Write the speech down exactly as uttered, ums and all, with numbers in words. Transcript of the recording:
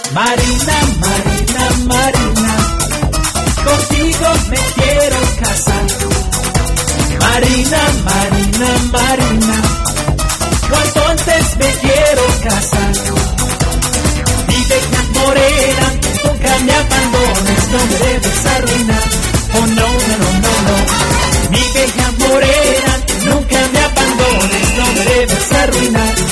Marina, Marina, Marina, contigo me quiero casar. Marina, Marina, Marina, cuanto antes me quiero casar. Mi bella morena, nunca me abandones, no me debes arruinar. Oh no, no, no, no, no. Mi bella morena, nunca me abandones, no me debes arruinar.